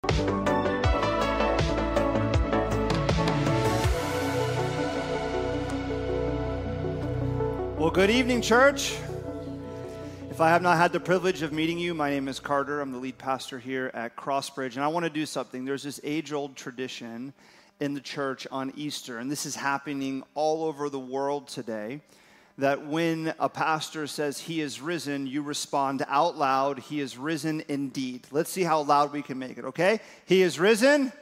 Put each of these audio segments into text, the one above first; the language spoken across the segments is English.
Well, good evening, church. If I have not had the privilege of meeting you, my name is Carter. I'm the lead pastor here at Crossbridge, and I want to do something. There's this age-old tradition in the church on Easter, and this is happening all over the world today, that when a pastor says he is risen, you respond out loud, he is risen indeed. Let's see how loud we can make it, okay? He is risen.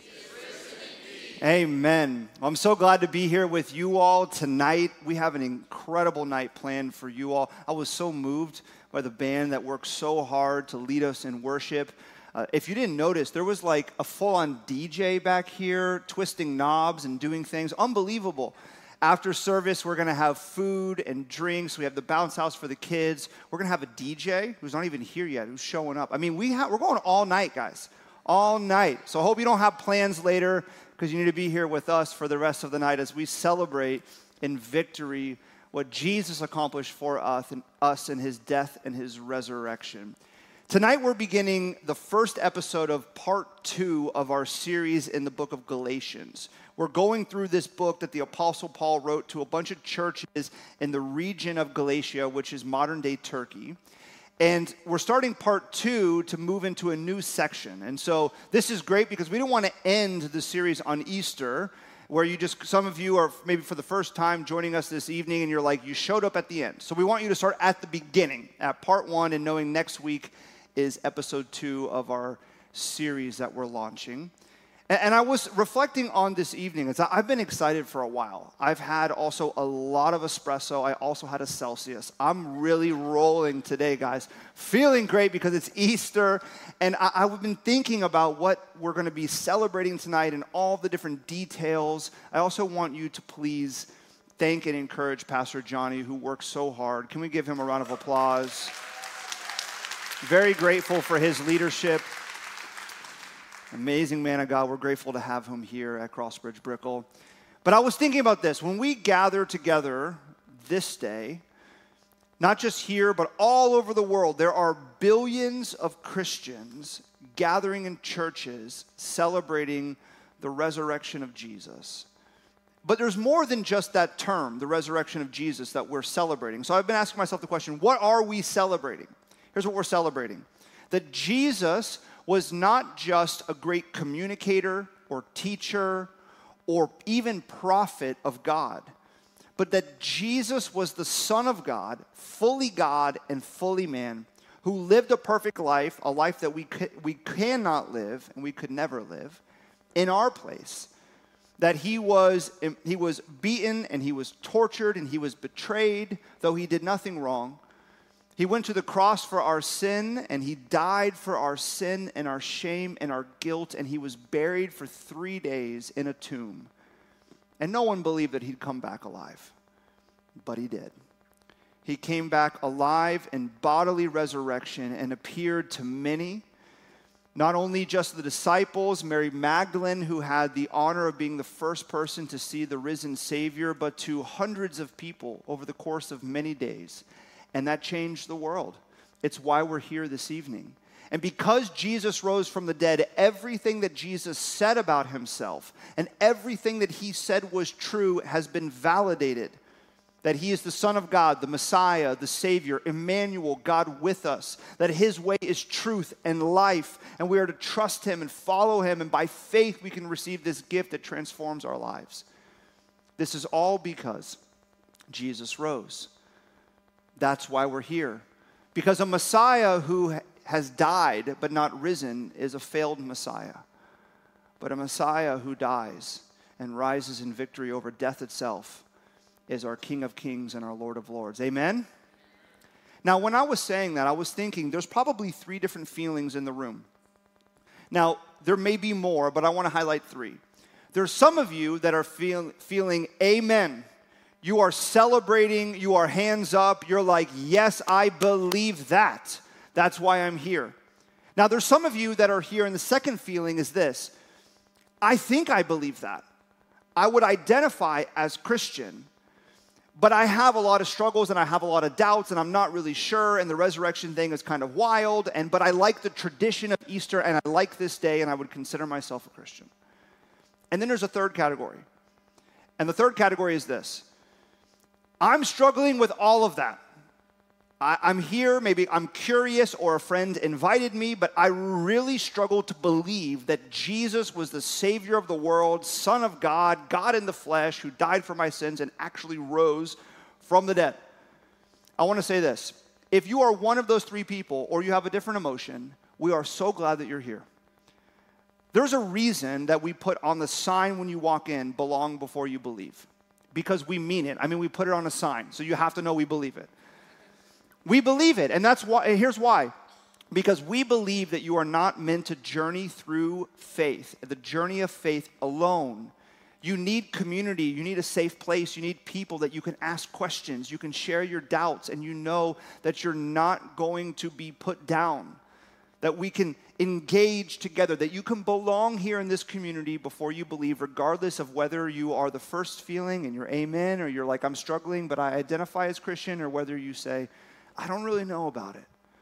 Amen. I'm so glad to be here with you all tonight. We have an incredible night planned for you all. I was so moved by the band that worked so hard to lead us in worship. If you didn't notice, there was like a full-on DJ back here twisting knobs and doing things. Unbelievable. After service, we're going to have food and drinks. We have the bounce house for the kids. We're going to have a DJ who's not even here yet, who's showing up. I mean, we're going all night, guys. All night. So I hope you don't have plans later, because you need to be here with us for the rest of the night as we celebrate in victory what Jesus accomplished for us in his death and his resurrection. Tonight we're beginning the first episode of part 2 of our series in the book of Galatians. We're going through this book that the Apostle Paul wrote to a bunch of churches in the region of Galatia, which is modern-day Turkey. And we're starting part 2 to move into a new section. And so this is great because we don't want to end the series on Easter, where some of you are maybe for the first time joining us this evening and you're like, you showed up at the end. So we want you to start at the beginning, at part 1, and knowing next week is episode 2 of our series that we're launching. And I was reflecting on this evening. I've been excited for a while. I've had also a lot of espresso. I also had a Celsius. I'm really rolling today, guys. Feeling great because it's Easter. And I've been thinking about what we're going to be celebrating tonight and all the different details. I also want you to please thank and encourage Pastor Johnny, who works so hard. Can we give him a round of applause? Very grateful for his leadership. Amazing man of God. We're grateful to have him here at Crossbridge Brickell. But I was thinking about this. When we gather together this day, not just here, but all over the world, there are billions of Christians gathering in churches celebrating the resurrection of Jesus. But there's more than just that term, the resurrection of Jesus, that we're celebrating. So I've been asking myself the question, what are we celebrating? Here's what we're celebrating. That Jesus was not just a great communicator or teacher or even prophet of God, but that Jesus was the Son of God and fully man, who lived a perfect life, a life that we cannot live and we could never live, in our place. That he was beaten and he was tortured and he was betrayed, though he did nothing wrong. He went to the cross for our sin, and he died for our sin and our shame and our guilt, and he was buried for 3 days in a tomb. And no one believed that he'd come back alive, but he did. He came back alive in bodily resurrection and appeared to many, not only just the disciples, Mary Magdalene, who had the honor of being the first person to see the risen Savior, but to hundreds of people over the course of many days. And that changed the world. It's why we're here this evening. And because Jesus rose from the dead, everything that Jesus said about himself and everything that he said was true has been validated. That he is the Son of God, the Messiah, the Savior, Emmanuel, God with us. That his way is truth and life, and we are to trust him and follow him, and by faith we can receive this gift that transforms our lives. This is all because Jesus rose. That's why we're here. Because a Messiah who has died but not risen is a failed Messiah. But a Messiah who dies and rises in victory over death itself is our King of Kings and our Lord of Lords. Amen? Now, when I was saying that, I was thinking there's probably 3 different feelings in the room. Now, there may be more, but I want to highlight 3. There's some of you that are feeling amen. You are celebrating, you are hands up, you're like, yes, I believe that. That's why I'm here. Now, there's some of you that are here, and the second feeling is this. I think I believe that. I would identify as Christian, but I have a lot of struggles and I have a lot of doubts and I'm not really sure, and the resurrection thing is kind of wild, but I like the tradition of Easter and I like this day and I would consider myself a Christian. And then there's a third category. And the third category is this. I'm struggling with all of that. I'm here, maybe I'm curious or a friend invited me, but I really struggle to believe that Jesus was the Savior of the world, Son of God, God in the flesh, who died for my sins and actually rose from the dead. I want to say this. If you are one of those three people or you have a different emotion, we are so glad that you're here. There's a reason that we put on the sign when you walk in, belong before you believe. Because we mean it. I mean, we put it on a sign, so you have to know we believe it. We believe it, and that's why. Here's why. Because we believe that you are not meant to journey through faith, the journey of faith alone. You need community. You need a safe place. You need people that you can ask questions. You can share your doubts, and you know that you're not going to be put down, that we can engage together, that you can belong here in this community before you believe, regardless of whether you are the first feeling and you're amen, or you're like, I'm struggling, but I identify as Christian, or whether you say, I don't really know about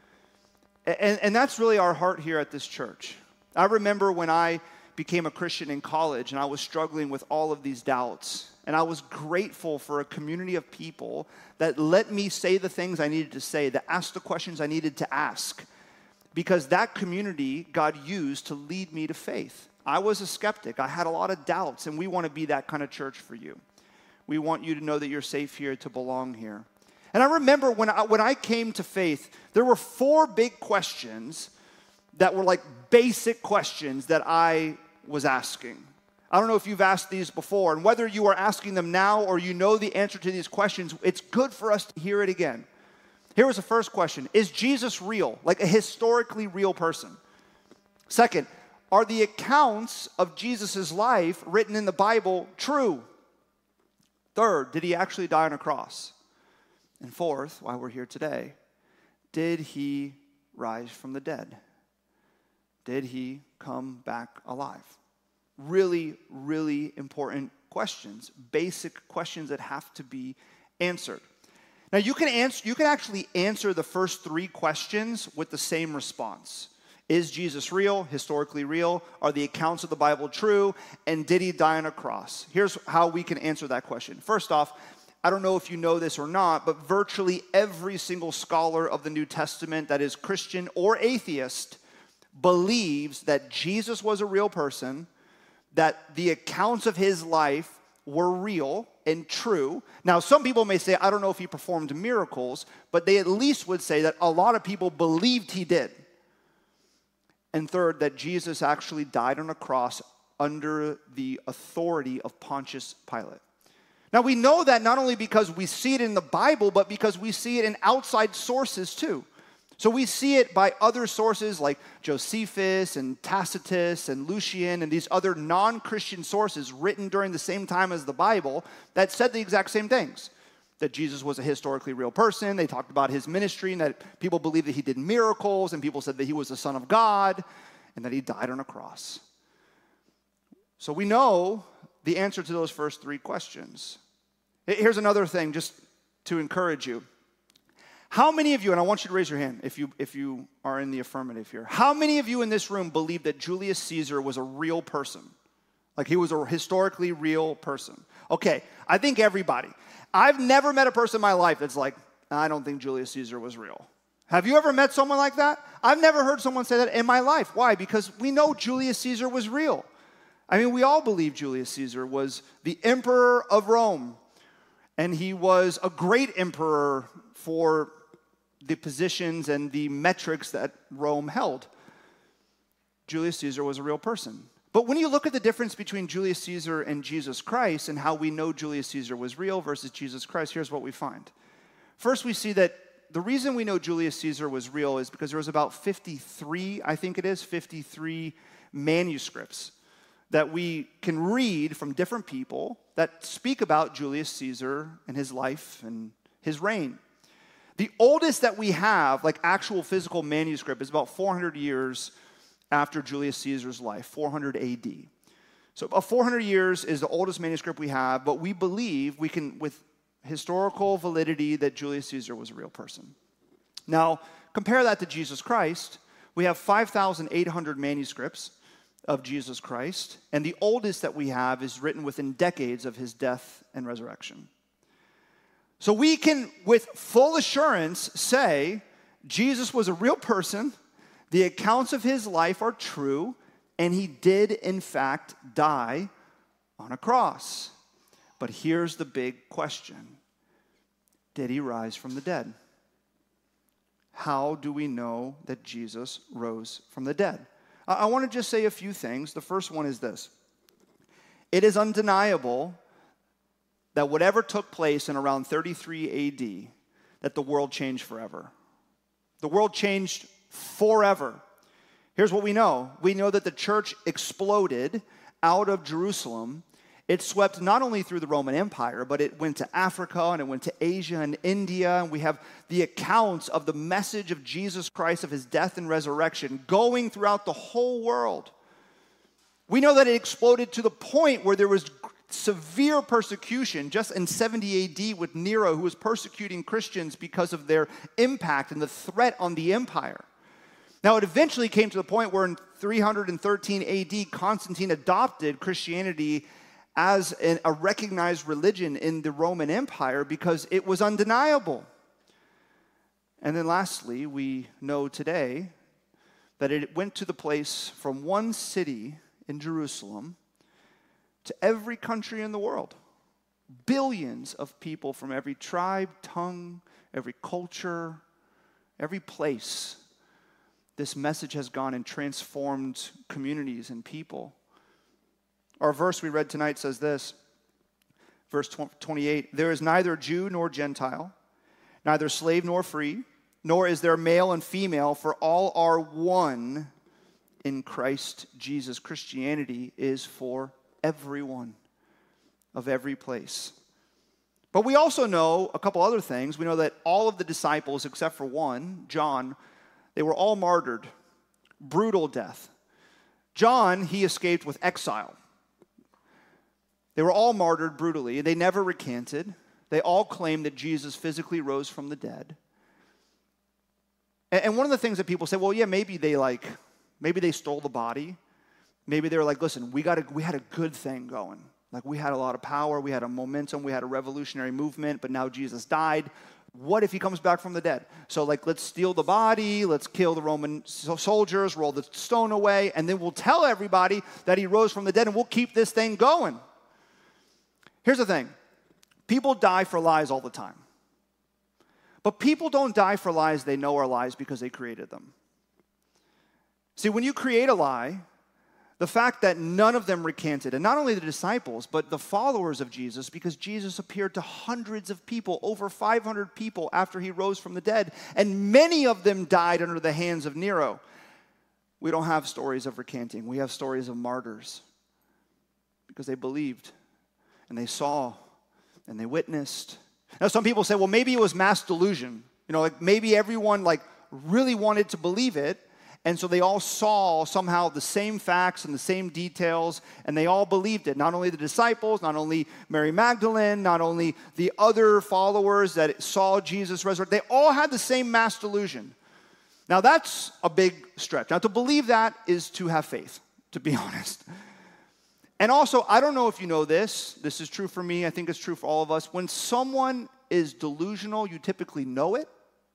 it. And that's really our heart here at this church. I remember when I became a Christian in college and I was struggling with all of these doubts. And I was grateful for a community of people that let me say the things I needed to say, that asked the questions I needed to ask. Because that community God used to lead me to faith. I was a skeptic. I had a lot of doubts, and we want to be that kind of church for you. We want you to know that you're safe here, to belong here. And I remember when I came to faith, there were 4 big questions that were like basic questions that I was asking. I don't know if you've asked these before, and whether you are asking them now or you know the answer to these questions, it's good for us to hear it again. Here was the first question. Is Jesus real? Like a historically real person? Second, are the accounts of Jesus' life written in the Bible true? Third, did he actually die on a cross? And fourth, why we're here today, did he rise from the dead? Did he come back alive? Really, really important questions, basic questions that have to be answered. Now, you can actually answer the first 3 questions with the same response. Is Jesus real, historically real? Are the accounts of the Bible true? And did he die on a cross? Here's how we can answer that question. First off, I don't know if you know this or not, but virtually every single scholar of the New Testament that is Christian or atheist believes that Jesus was a real person, that the accounts of his life were real and true. Now, some people may say, I don't know if he performed miracles, but they at least would say that a lot of people believed he did. And third, that Jesus actually died on a cross under the authority of Pontius Pilate. Now, we know that not only because we see it in the Bible, but because we see it in outside sources too. So we see it by other sources like Josephus and Tacitus and Lucian and these other non-Christian sources written during the same time as the Bible that said the exact same things. That Jesus was a historically real person. They talked about his ministry and that people believed that he did miracles, and people said that he was the Son of God and that he died on a cross. So we know the answer to those first 3 questions. Here's another thing just to encourage you. How many of you, and I want you to raise your hand if you are in the affirmative here. How many of you in this room believe that Julius Caesar was a real person? Like he was a historically real person? Okay, I think everybody. I've never met a person in my life that's like, I don't think Julius Caesar was real. Have you ever met someone like that? I've never heard someone say that in my life. Why? Because we know Julius Caesar was real. I mean, we all believe Julius Caesar was the emperor of Rome, and he was a great emperor for the positions and the metrics that Rome held. Julius Caesar was a real person. But when you look at the difference between Julius Caesar and Jesus Christ and how we know Julius Caesar was real versus Jesus Christ, here's what we find. First, we see that the reason we know Julius Caesar was real is because there was about 53 manuscripts that we can read from different people that speak about Julius Caesar and his life and his reign. The oldest that we have, like actual physical manuscript, is about 400 years after Julius Caesar's life, 400 AD. So about 400 years is the oldest manuscript we have, but we believe we can, with historical validity that Julius Caesar was a real person. Now, compare that to Jesus Christ. We have 5,800 manuscripts of Jesus Christ, and the oldest that we have is written within decades of his death and resurrection. So we can, with full assurance, say Jesus was a real person, the accounts of his life are true, and he did, in fact, die on a cross. But here's the big question. Did he rise from the dead? How do we know that Jesus rose from the dead? I want to just say a few things. The first one is this. It is undeniable that whatever took place in around 33 AD, that the world changed forever. The world changed forever. Here's what we know. We know that the church exploded out of Jerusalem. It swept not only through the Roman Empire, but it went to Africa and it went to Asia and India. And we have the accounts of the message of Jesus Christ, of his death and resurrection, going throughout the whole world. We know that it exploded to the point where there was severe persecution just in 70 AD with Nero, who was persecuting Christians because of their impact and the threat on the empire. Now, it eventually came to the point where in 313 AD, Constantine adopted Christianity as a recognized religion in the Roman Empire because it was undeniable. And then lastly, we know today that it went to the place from one city in Jerusalem to every country in the world. Billions of people from every tribe, tongue, every culture, every place. This message has gone and transformed communities and people. Our verse we read tonight says this, verse 28, there is neither Jew nor Gentile, neither slave nor free, nor is there male and female, for all are one in Christ Jesus. Christianity is for everyone of every place. But we also know a couple other things. We know that all of the disciples, except for one, John, they were all martyred, brutal death. John, he escaped with exile. They were all martyred brutally. They never recanted. They all claimed that Jesus physically rose from the dead. And one of the things that people say, well, yeah, maybe they stole the body. Maybe they were like, listen, we had a good thing going. Like, we had a lot of power, we had a momentum, we had a revolutionary movement, but now Jesus died. What if he comes back from the dead? So, let's steal the body, let's kill the Roman soldiers, roll the stone away, and then we'll tell everybody that he rose from the dead, and we'll keep this thing going. Here's the thing. People die for lies all the time. But people don't die for lies they know are lies because they created them. See, when you create a lie, the fact that none of them recanted, and not only the disciples, but the followers of Jesus, because Jesus appeared to hundreds of people, over 500 people after he rose from the dead, and many of them died under the hands of Nero. We don't have stories of recanting. We have stories of martyrs because they believed, and they saw, and they witnessed. Now, some people say, well, maybe it was mass delusion. Maybe everyone, really wanted to believe it, and so they all saw somehow the same facts and the same details, and they all believed it. Not only the disciples, not only Mary Magdalene, not only the other followers that saw Jesus resurrect. They all had the same mass delusion. Now, that's a big stretch. Now, to believe that is to have faith, to be honest. And also, I don't know if you know this. This is true for me. I think it's true for all of us. When someone is delusional, you typically know it.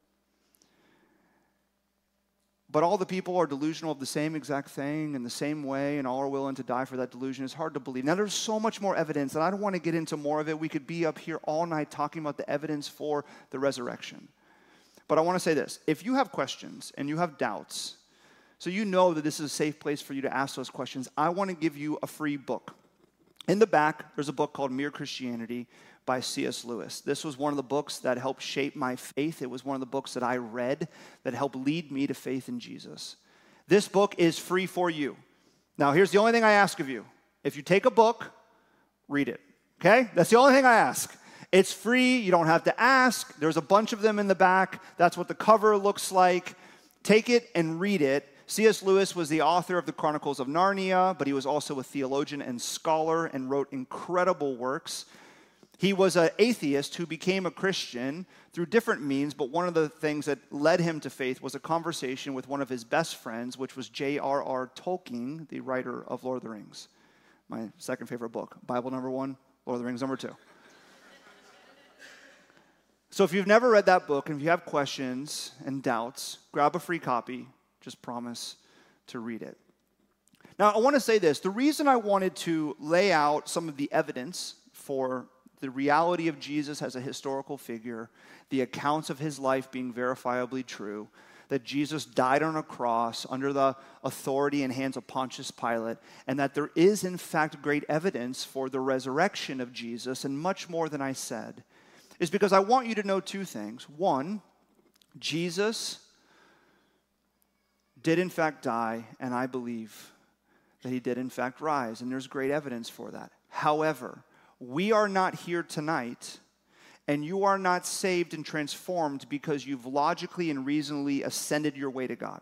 But all the people are delusional of the same exact thing in the same way, and all are willing to die for that delusion. It's hard to believe. Now, there's so much more evidence, and I don't want to get into more of it. We could be up here all night talking about the evidence for the resurrection. But I want to say this. If you have questions and you have doubts, so you know that this is a safe place for you to ask those questions, I want to give you a free book. In the back, there's a book called Mere Christianity by C.S. Lewis. This was one of the books that helped shape my faith. It was one of the books that I read that helped lead me to faith in Jesus. This book is free for you. Now, here's the only thing I ask of you. If you take a book, read it. Okay? That's the only thing I ask. It's free. You don't have to ask. There's a bunch of them in the back. That's what the cover looks like. Take it and read it. C.S. Lewis was the author of the Chronicles of Narnia, but he was also a theologian and scholar and wrote incredible works. He was an atheist who became a Christian through different means, but one of the things that led him to faith was a conversation with one of his best friends, which was J.R.R. Tolkien, the writer of Lord of the Rings. My second favorite book. Bible number 1, Lord of the Rings number 2. So if you've never read that book, and if you have questions and doubts, grab a free copy. Just promise to read it. Now, I want to say this. The reason I wanted to lay out some of the evidence for the reality of Jesus as a historical figure, the accounts of his life being verifiably true, that Jesus died on a cross under the authority and hands of Pontius Pilate, and that there is, in fact, great evidence for the resurrection of Jesus, and much more than I said, is because I want you to know two things. One, Jesus did, in fact, die, and I believe that he did, in fact, rise, and there's great evidence for that. However, we are not here tonight, and you are not saved and transformed because you've logically and reasonably ascended your way to God.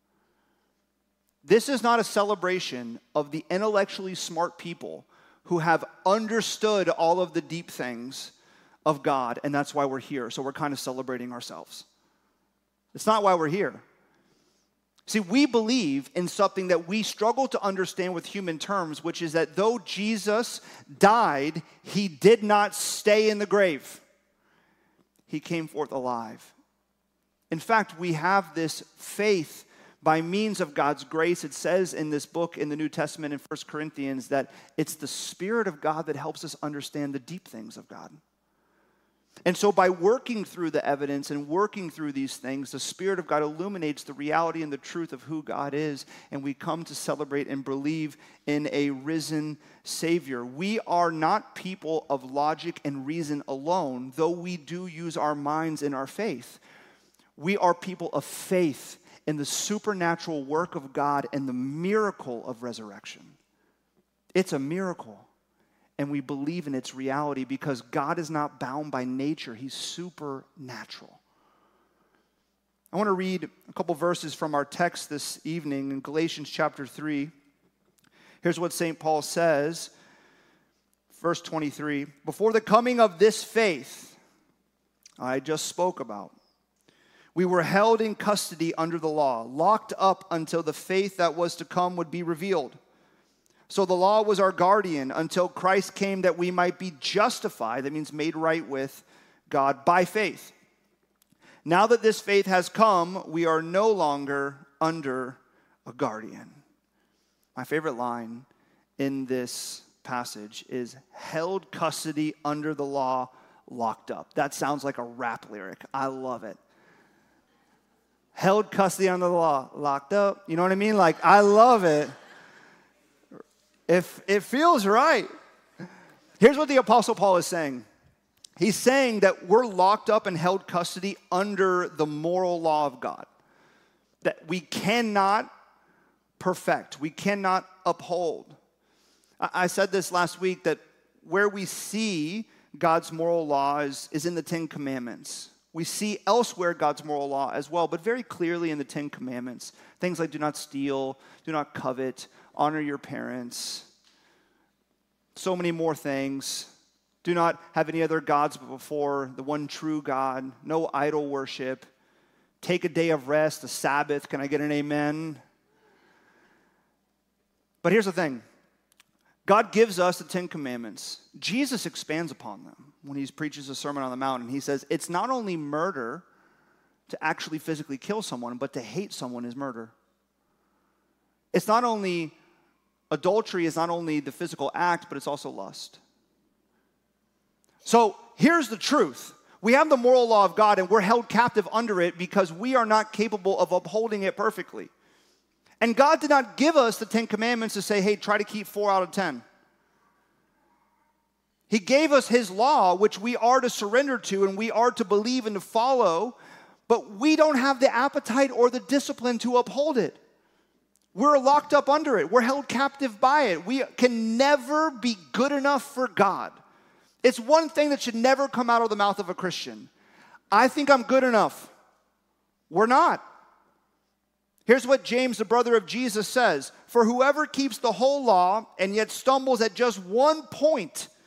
This is not a celebration of the intellectually smart people who have understood all of the deep things of God, and that's why we're here. So we're kind of celebrating ourselves. It's not why we're here. See, we believe in something that we struggle to understand with human terms, which is that though Jesus died, he did not stay in the grave. He came forth alive. In fact, we have this faith by means of God's grace. It says in this book in the New Testament in 1 Corinthians that it's the Spirit of God that helps us understand the deep things of God. And so by working through the evidence and working through these things, the Spirit of God illuminates the reality and the truth of who God is, and we come to celebrate and believe in a risen Savior. We are not people of logic and reason alone, though we do use our minds in our faith. We are people of faith in the supernatural work of God and the miracle of resurrection. It's a miracle. And we believe in its reality because God is not bound by nature. He's supernatural. I want to read a couple verses from our text this evening in Galatians chapter 3. Here's what St. Paul says, verse 23. Before the coming of this faith I just spoke about, we were held in custody under the law, locked up until the faith that was to come would be revealed. So the law was our guardian until Christ came that we might be justified, that means made right with God, by faith. Now that this faith has come, we are no longer under a guardian. My favorite line in this passage is held custody under the law, locked up. That sounds like a rap lyric. I love it. Held custody under the law, locked up. You know what I mean? Like, I love it. If it feels right. Here's what the Apostle Paul is saying. He's saying that we're locked up and held custody under the moral law of God. That we cannot perfect. We cannot uphold. I said this last week that where we see God's moral law is in the Ten Commandments. We see elsewhere God's moral law as well, but very clearly in the Ten Commandments. Things like do not steal, do not covet, honor your parents. So many more things. Do not have any other gods but before the one true God. No idol worship. Take a day of rest, a Sabbath. Can I get an amen? But here's the thing. God gives us the Ten Commandments. Jesus expands upon them when he preaches the Sermon on the Mount. And he says, it's not only murder to actually physically kill someone, but to hate someone is murder. It's not only, adultery is not only the physical act, but it's also lust. So here's the truth. We have the moral law of God, and we're held captive under it because we are not capable of upholding it perfectly. And God did not give us the Ten Commandments to say, hey, try to keep 4 out of 10. He gave us his law, which we are to surrender to and we are to believe and to follow, but we don't have the appetite or the discipline to uphold it. We're locked up under it. We're held captive by it. We can never be good enough for God. It's one thing that should never come out of the mouth of a Christian. I think I'm good enough. We're not. Here's what James, the brother of Jesus, says. For whoever keeps the whole law and yet stumbles at just one point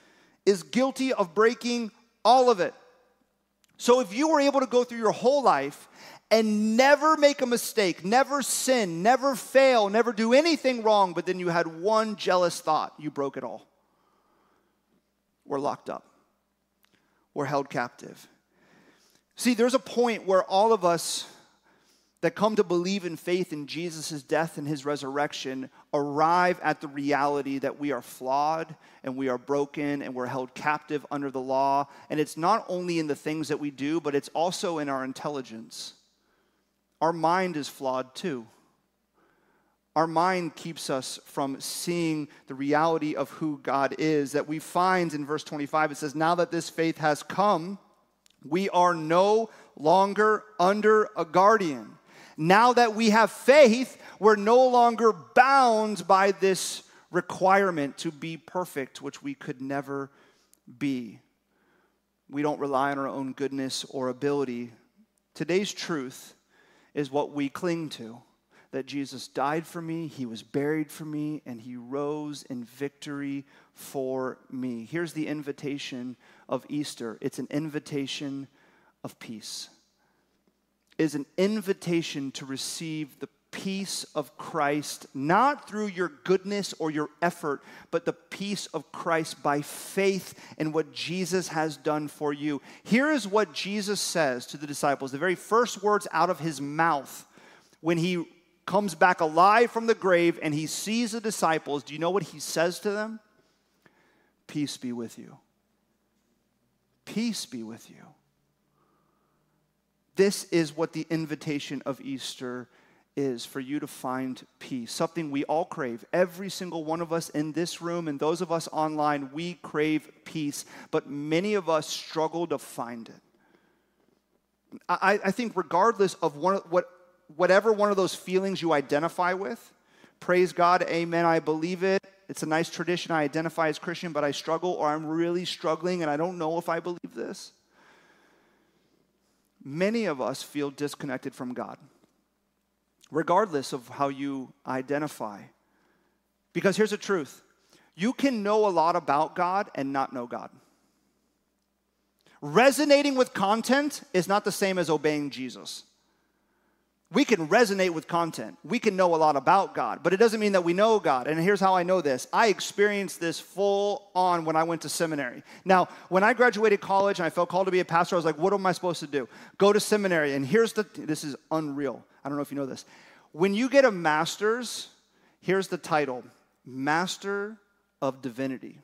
is guilty of breaking all of it. So if you were able to go through your whole life and never make a mistake, never sin, never fail, never do anything wrong, but then you had one jealous thought, you broke it all. We're locked up. We're held captive. See, there's a point where all of us that come to believe in faith in Jesus' death and his resurrection arrive at the reality that we are flawed and we are broken and we're held captive under the law. And it's not only in the things that we do, but it's also in our intelligence. Our mind is flawed too. Our mind keeps us from seeing the reality of who God is. That we find in verse 25, it says, now that this faith has come, we are no longer under a guardian. Now that we have faith, we're no longer bound by this requirement to be perfect, which we could never be. We don't rely on our own goodness or ability. Today's truth is what we cling to, that Jesus died for me, he was buried for me, and he rose in victory for me. Here's the invitation of Easter. It's an invitation of peace. Is an invitation to receive the peace of Christ, not through your goodness or your effort, but the peace of Christ by faith in what Jesus has done for you. Here is what Jesus says to the disciples, the very first words out of his mouth when he comes back alive from the grave and he sees the disciples. Do you know what he says to them? Peace be with you. Peace be with you. This is what the invitation of Easter is, for you to find peace, something we all crave. Every single one of us in this room and those of us online, we crave peace, but many of us struggle to find it. I think regardless of whatever one of those feelings you identify with, praise God, amen, I believe it. It's a nice tradition. I identify as Christian, but I struggle, or I'm really struggling and I don't know if I believe this. Many of us feel disconnected from God, regardless of how you identify. Because here's the truth. You can know a lot about God and not know God. Resonating with content is not the same as obeying Jesus. We can resonate with content. We can know a lot about God, but it doesn't mean that we know God. And here's how I know this. I experienced this full on when I went to seminary. Now, when I graduated college and I felt called to be a pastor, I was like, what am I supposed to do? Go to seminary. And this is unreal. I don't know if you know this. When you get a master's, here's the title, Master of Divinity.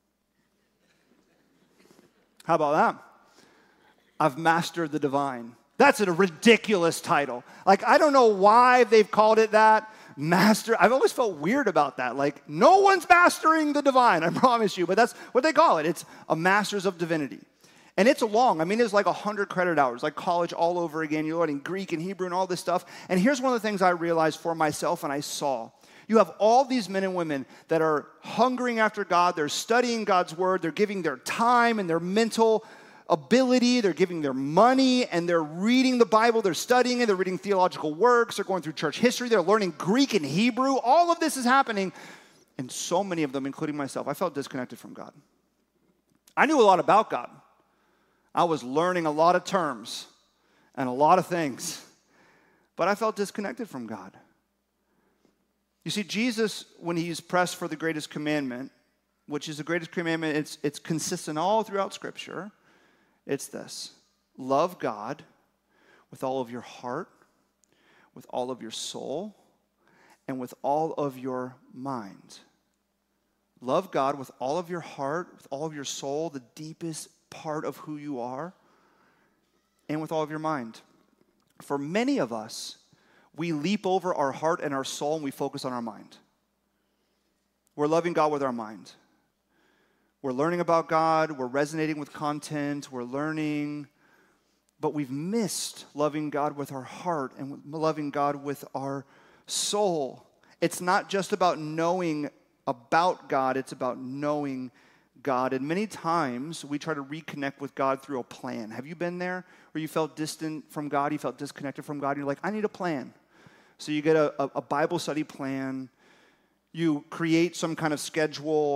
How about that? I've mastered the divine. That's a ridiculous title. Like, I don't know why they've called it that. Master. I've always felt weird about that. Like, no one's mastering the divine, I promise you. But that's what they call it. It's a Master's of Divinity. And it's long. I mean, it's like 100 credit hours, like college all over again. You're learning Greek and Hebrew and all this stuff. And here's one of the things I realized for myself and I saw. You have all these men and women that are hungering after God. They're studying God's word. They're giving their time and their mental ability, they're giving their money, and they're reading the Bible, they're studying it, they're reading theological works, they're going through church history, they're learning Greek and Hebrew. All of this is happening, and so many of them, including myself, I felt disconnected from God. I knew a lot about God. I was learning a lot of terms and a lot of things, but I felt disconnected from God. You see, Jesus, when he's pressed for the greatest commandment, which is the greatest commandment, it's consistent all throughout Scripture. It's this: love God with all of your heart, with all of your soul, and with all of your mind. Love God with all of your heart, with all of your soul, the deepest part of who you are, and with all of your mind. For many of us, we leap over our heart and our soul and we focus on our mind. We're loving God with our mind. We're learning about God, we're resonating with content, we're learning, but we've missed loving God with our heart and loving God with our soul. It's not just about knowing about God, it's about knowing God. And many times we try to reconnect with God through a plan. Have you been there where you felt distant from God, you felt disconnected from God, and you're like, I need a plan. So you get a Bible study plan, you create some kind of schedule,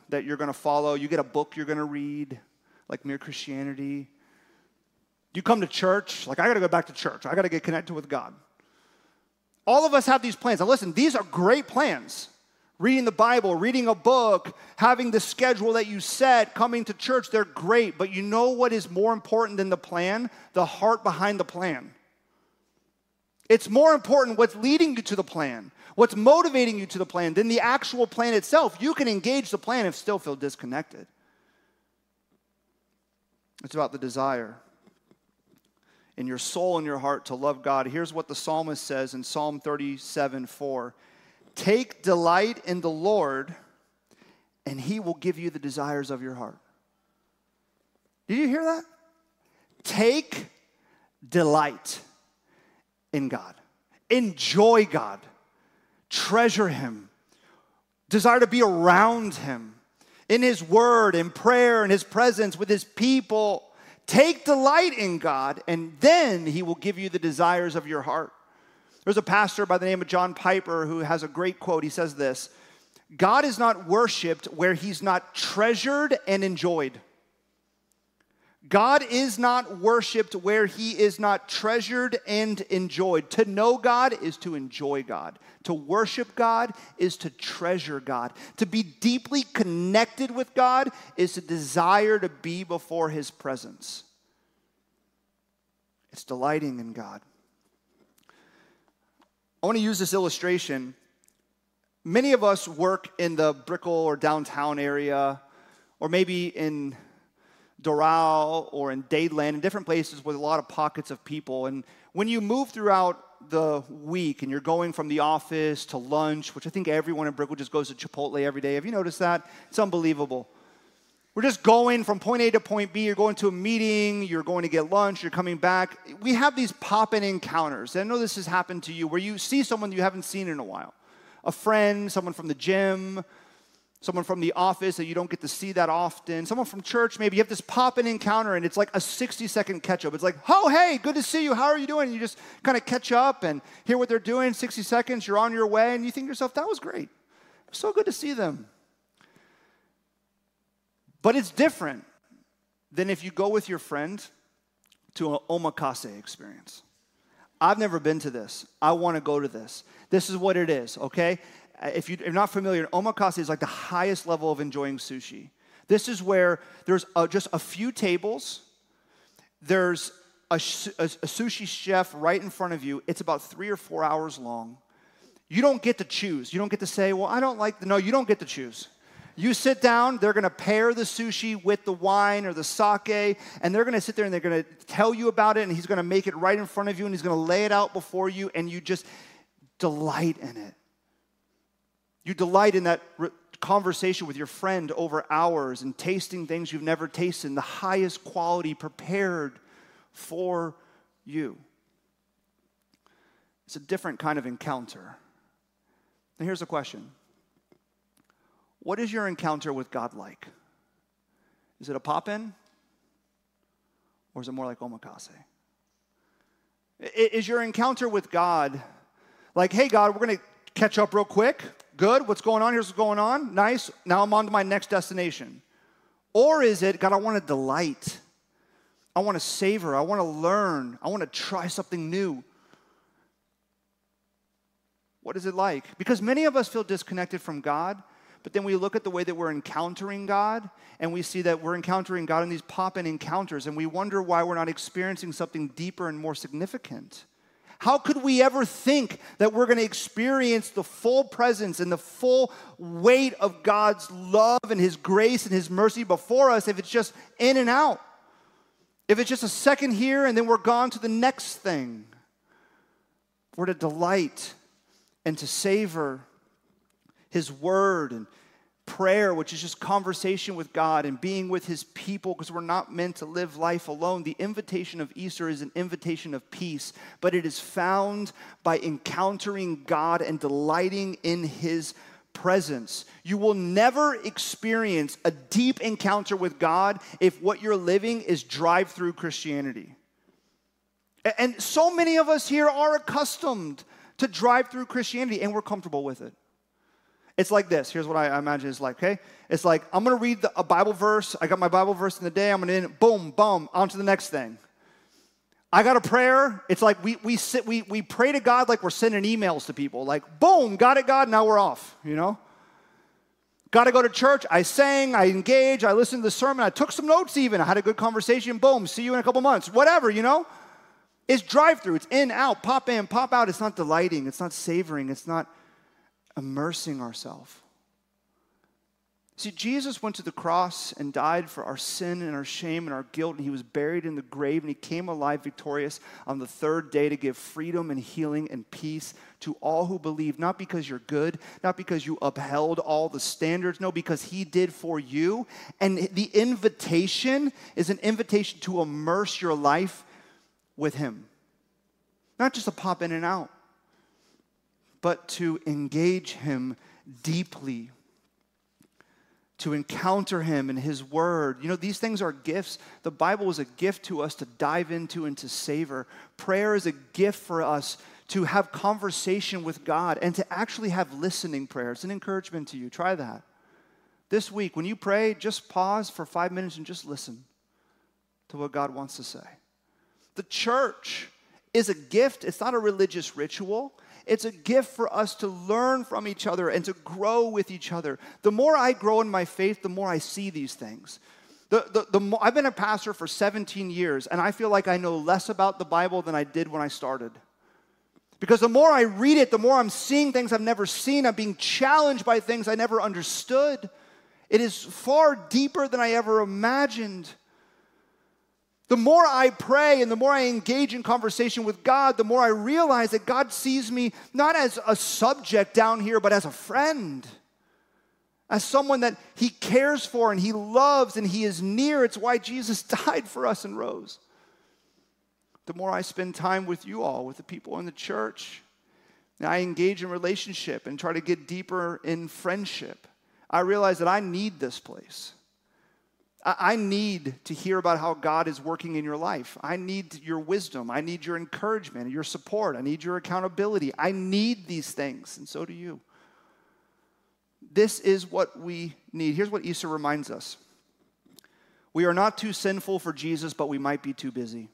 that you're going to follow. You get a book you're going to read, like Mere Christianity. You come to church, like I got to go back to church. I got to get connected with God. All of us have these plans. Now listen, these are great plans. Reading the Bible, reading a book, having the schedule that you set, coming to church, they're great. But you know what is more important than the plan? The heart behind the plan. It's more important what's leading you to the plan, what's motivating you to the plan than the actual plan itself. You can engage the plan and still feel disconnected. It's about the desire in your soul and your heart to love God. Here's what the psalmist says in Psalm 37:4. Take delight in the Lord, and he will give you the desires of your heart. Did you hear that? Take delight in God. Enjoy God. Treasure him. Desire to be around him. In his word, in prayer, in his presence, with his people. Take delight in God, and then he will give you the desires of your heart. There's a pastor by the name of John Piper who has a great quote. He says this: God is not worshiped where he's not treasured and enjoyed. God is not worshiped where he is not treasured and enjoyed. To know God is to enjoy God. To worship God is to treasure God. To be deeply connected with God is to desire to be before his presence. It's delighting in God. I want to use this illustration. Many of us work in the Brickell or downtown area, or maybe in Doral or in Dadeland, in different places with a lot of pockets of people. And when you move throughout the week and you're going from the office to lunch, which I think everyone in Brickell just goes to Chipotle every day. Have you noticed that? It's unbelievable. We're just going from point A to point B. You're going to a meeting, you're going to get lunch, you're coming back. We have these pop-in encounters. I know this has happened to you, where you see someone you haven't seen in a while. A friend, someone from the gym, someone from the office that you don't get to see that often, someone from church maybe. You have this pop-in encounter, and it's like a 60-second catch-up. It's like, oh, hey, good to see you. How are you doing? And you just kind of catch up and hear what they're doing. 60 seconds, you're on your way, and you think to yourself, that was great. It was so good to see them. But it's different than if you go with your friend to an omakase experience. I've never been to this. I want to go to this. This is what it is, okay? If you're not familiar, omakase is like the highest level of enjoying sushi. This is where there's just a few tables. There's a sushi chef right in front of you. It's about 3 or 4 hours long. You don't get to choose. You don't get to say, well, I don't like no, you don't get to choose. You sit down, they're going to pair the sushi with the wine or the sake, and they're going to sit there and they're going to tell you about it, and he's going to make it right in front of you, and he's going to lay it out before you, and you just delight in it. You delight in that conversation with your friend over hours and tasting things you've never tasted, the highest quality prepared for you. It's a different kind of encounter. Now here's the question. What is your encounter with God like? Is it a pop-in? Or is it more like omakase? Is your encounter with God like, hey, God, we're going to catch up real quick. Good. What's going on? Here's what's going on. Nice. Now I'm on to my next destination. Or is it, God, I want to delight. I want to savor. I want to learn. I want to try something new. What is it like? Because many of us feel disconnected from God. But then we look at the way that we're encountering God, and we see that we're encountering God in these pop-in encounters, and we wonder why we're not experiencing something deeper and more significant. How could we ever think that we're going to experience the full presence and the full weight of God's love and his grace and his mercy before us if it's just in and out? If it's just a second here and then we're gone to the next thing? We're to delight and to savor his word and prayer, which is just conversation with God and being with his people, because we're not meant to live life alone. The invitation of Easter is an invitation of peace, but it is found by encountering God and delighting in his presence. You will never experience a deep encounter with God if what you're living is drive-through Christianity. And so many of us here are accustomed to drive-through Christianity, and we're comfortable with it. It's like this. Here's what I imagine it's like, okay? It's like, I'm going to read a Bible verse. I got my Bible verse in the day. I'm going to, boom, boom, on to the next thing. I got a prayer. It's like we pray to God like we're sending emails to people. Like, boom, got it, God, now we're off, you know? Got to go to church. I sang, I engaged, I listened to the sermon. I took some notes even. I had a good conversation. Boom, see you in a couple months. Whatever, you know? It's drive-through. It's in, pop in, pop out. It's not delighting. It's not savoring. It's not immersing ourselves. See, Jesus went to the cross and died for our sin and our shame and our guilt, and he was buried in the grave, and he came alive victorious on the third day to give freedom and healing and peace to all who believe, not because you're good, not because you upheld all the standards, no, because he did for you. And the invitation is an invitation to immerse your life with him. Not just to pop in and out, but to engage him deeply, to encounter him and his word. You know, these things are gifts. The Bible is a gift to us to dive into and to savor. Prayer is a gift for us to have conversation with God and to actually have listening prayer. It's an encouragement to you. Try that. This week, when you pray, just pause for 5 minutes and just listen to what God wants to say. The church is a gift. It's not a religious ritual. It's a gift for us to learn from each other and to grow with each other. The more I grow in my faith, the more I see these things. I've been a pastor for 17 years, and I feel like I know less about the Bible than I did when I started. Because the more I read it, the more I'm seeing things I've never seen. I'm being challenged by things I never understood. It is far deeper than I ever imagined. The more I pray and the more I engage in conversation with God, the more I realize that God sees me not as a subject down here, but as a friend, as someone that he cares for and he loves and he is near. It's why Jesus died for us and rose. The more I spend time with you all, with the people in the church, and I engage in relationship and try to get deeper in friendship, I realize that I need this place. I need to hear about how God is working in your life. I need your wisdom. I need your encouragement, your support. I need your accountability. I need these things, and so do you. This is what we need. Here's what Easter reminds us. We are not too sinful for Jesus, but we might be too busy.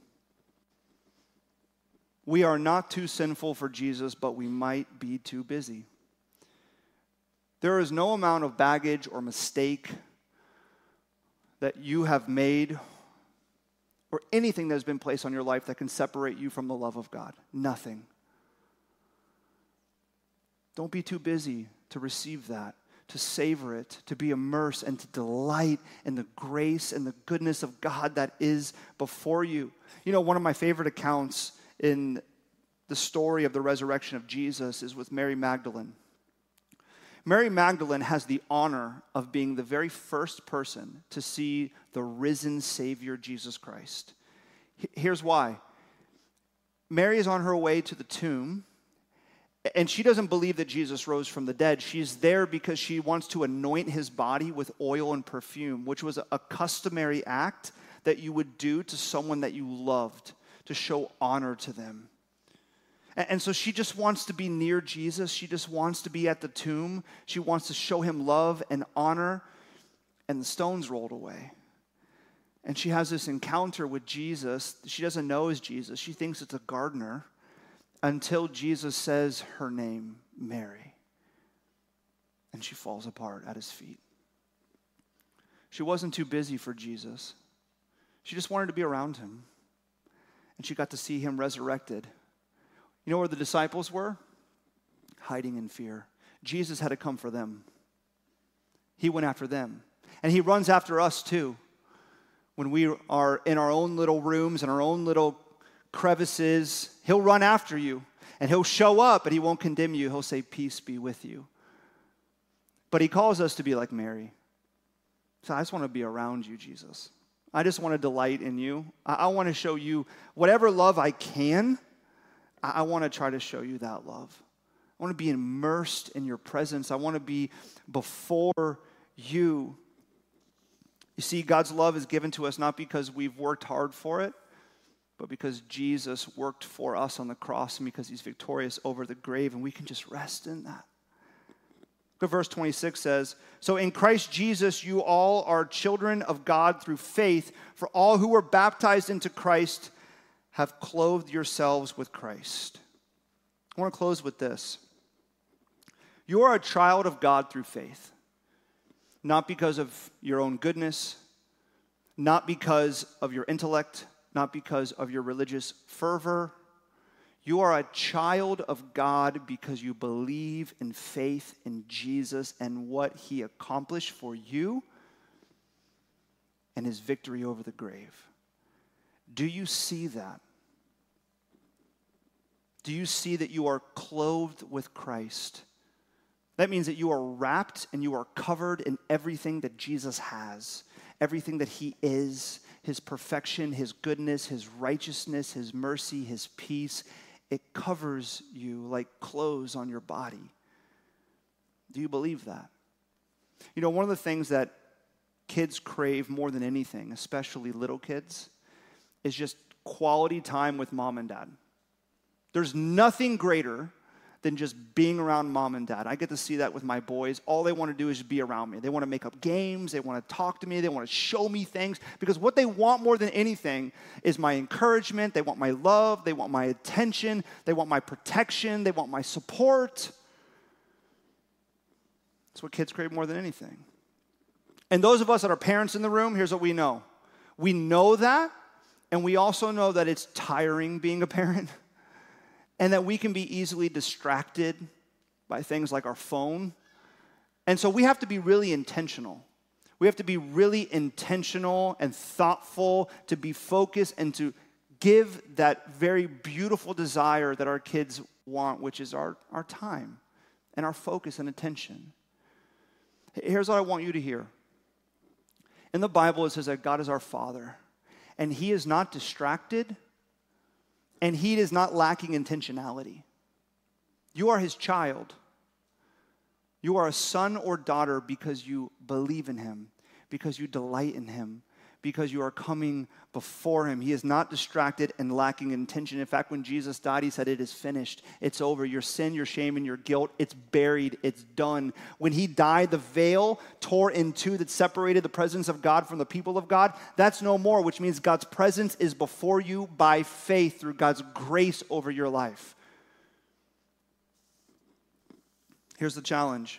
We are not too sinful for Jesus, but we might be too busy. There is no amount of baggage or mistake that you have made or anything that has been placed on your life that can separate you from the love of God. Nothing. Don't be too busy to receive that, to savor it, to be immersed and to delight in the grace and the goodness of God that is before you. You know, one of my favorite accounts in the story of the resurrection of Jesus is with Mary Magdalene. Mary Magdalene has the honor of being the very first person to see the risen Savior, Jesus Christ. Here's why. Mary is on her way to the tomb, and she doesn't believe that Jesus rose from the dead. She's there because she wants to anoint his body with oil and perfume, which was a customary act that you would do to someone that you loved to show honor to them. And so she just wants to be near Jesus. She just wants to be at the tomb. She wants to show him love and honor. And the stones rolled away. And she has this encounter with Jesus. She doesn't know it's Jesus. She thinks it's a gardener until Jesus says her name, Mary. And she falls apart at his feet. She wasn't too busy for Jesus. She just wanted to be around him. And she got to see him resurrected. You know where the disciples were? Hiding in fear. Jesus had to come for them. He went after them. And he runs after us too. When we are in our own little rooms and our own little crevices, he'll run after you. And he'll show up, but he won't condemn you. He'll say, peace be with you. But he calls us to be like Mary. So I just want to be around you, Jesus. I just want to delight in you. I want to show you whatever love I can. I want to try to show you that love. I want to be immersed in your presence. I want to be before you. You see, God's love is given to us not because we've worked hard for it, but because Jesus worked for us on the cross and because he's victorious over the grave, and we can just rest in that. But verse 26 says, so in Christ Jesus, you all are children of God through faith, for all who were baptized into Christ have clothed yourselves with Christ. I want to close with this. You are a child of God through faith, not because of your own goodness, not because of your intellect, not because of your religious fervor. You are a child of God because you believe in faith in Jesus and what he accomplished for you and his victory over the grave. Do you see that? Do you see that you are clothed with Christ? That means that you are wrapped and you are covered in everything that Jesus has, everything that he is, his perfection, his goodness, his righteousness, his mercy, his peace. It covers you like clothes on your body. Do you believe that? You know, one of the things that kids crave more than anything, especially little kids, is just quality time with mom and dad. There's nothing greater than just being around mom and dad. I get to see that with my boys. All they want to do is just be around me. They want to make up games. They want to talk to me. They want to show me things. Because what they want more than anything is my encouragement. They want my love. They want my attention. They want my protection. They want my support. That's what kids crave more than anything. And those of us that are parents in the room, here's what we know. We know that, and we also know that it's tiring being a parent. And that we can be easily distracted by things like our phone. And so we have to be really intentional. We have to be really intentional and thoughtful to be focused and to give that very beautiful desire that our kids want, which is our time and our focus and attention. Here's what I want you to hear. In the Bible, it says that God is our Father, and he is not distracted, and he is not lacking intentionality. You are his child. You are a son or daughter because you believe in him, because you delight in him, because you are coming before him. He is not distracted and lacking intention. In fact, when Jesus died, he said, it is finished. It's over. Your sin, your shame, and your guilt, it's buried. It's done. When he died, the veil tore in two that separated the presence of God from the people of God. That's no more, which means God's presence is before you by faith through God's grace over your life. Here's the challenge.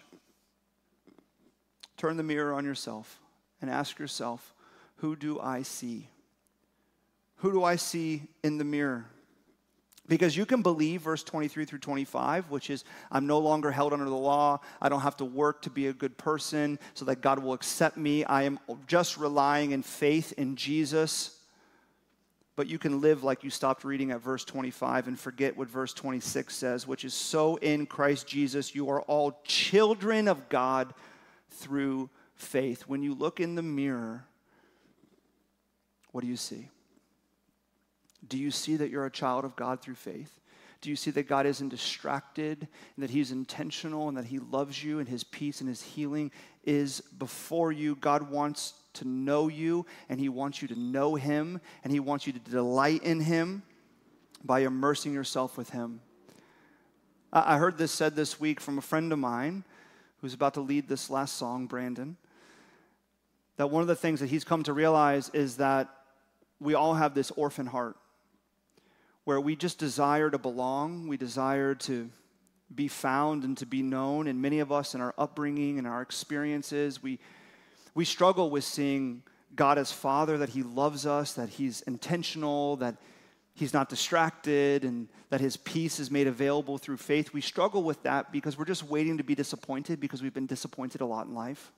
Turn the mirror on yourself and ask yourself, who do I see? Who do I see in the mirror? Because you can believe verse 23 through 25, which is, I'm no longer held under the law. I don't have to work to be a good person so that God will accept me. I am just relying in faith in Jesus. But you can live like you stopped reading at verse 25 and forget what verse 26 says, which is, so in Christ Jesus you are all children of God through faith. When you look in the mirror, what do you see? Do you see that you're a child of God through faith? Do you see that God isn't distracted and that he's intentional and that he loves you and his peace and his healing is before you? God wants to know you and he wants you to know him and he wants you to delight in him by immersing yourself with him. I heard this said this week from a friend of mine who's about to lead this last song, Brandon, that one of the things that he's come to realize is that we all have this orphan heart where we just desire to belong, we desire to be found and to be known, and many of us in our upbringing and our experiences, we struggle with seeing God as Father, that he loves us, that he's intentional, that he's not distracted, and that his peace is made available through faith. We struggle with that because we're just waiting to be disappointed because we've been disappointed a lot in life.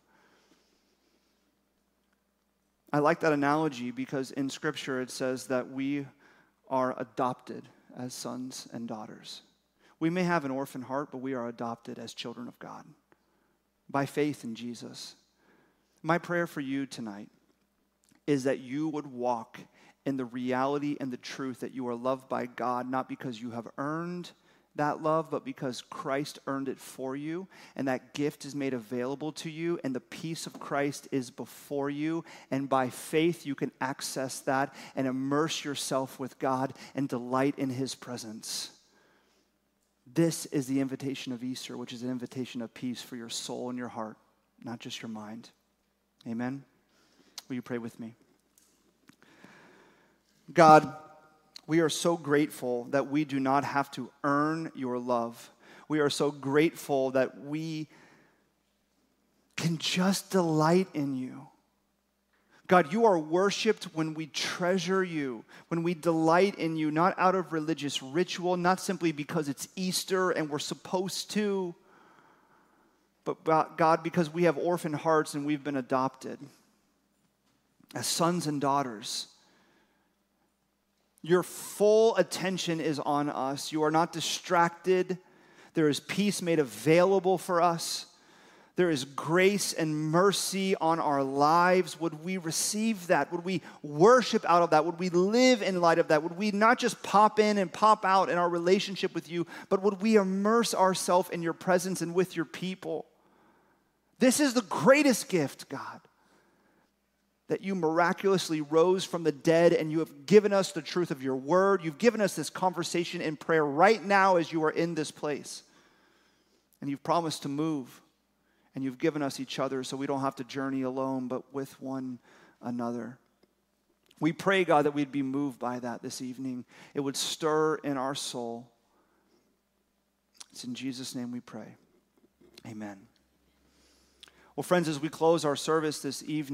I like that analogy because in Scripture it says that we are adopted as sons and daughters. We may have an orphan heart, but we are adopted as children of God by faith in Jesus. My prayer for you tonight is that you would walk in the reality and the truth that you are loved by God, not because you have earned that love, but because Christ earned it for you, and that gift is made available to you, and the peace of Christ is before you, and by faith you can access that and immerse yourself with God and delight in his presence. This is the invitation of Easter, which is an invitation of peace for your soul and your heart, not just your mind. Amen? Will you pray with me? God, we are so grateful that we do not have to earn your love. We are so grateful that we can just delight in you. God, you are worshiped when we treasure you, when we delight in you, not out of religious ritual, not simply because it's Easter and we're supposed to, but God, because we have orphan hearts and we've been adopted as sons and daughters. Your full attention is on us. You are not distracted. There is peace made available for us. There is grace and mercy on our lives. Would we receive that? Would we worship out of that? Would we live in light of that? Would we not just pop in and pop out in our relationship with you, but would we immerse ourselves in your presence and with your people? This is the greatest gift, God, that you miraculously rose from the dead and you have given us the truth of your word. You've given us this conversation in prayer right now as you are in this place. And you've promised to move. And you've given us each other so we don't have to journey alone, but with one another. We pray, God, that we'd be moved by that this evening. It would stir in our soul. It's in Jesus' name we pray. Amen. Well, friends, as we close our service this evening,